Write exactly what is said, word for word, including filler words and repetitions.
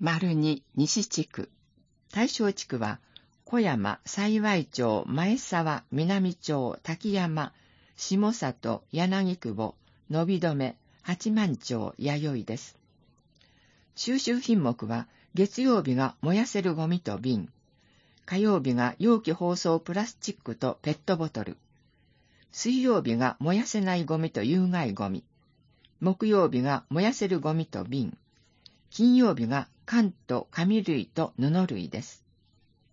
丸に西地区。大正地区は、小山、幸町、前沢、南町、滝山、下里、柳久保、伸留、八幡町、弥生です。収集品目は、月曜日が燃やせるゴミと瓶、火曜日が容器包装プラスチックとペットボトル、水曜日が燃やせないゴミと有害ゴミ、木曜日が燃やせるゴミと瓶、金曜日が缶と紙類と布類です。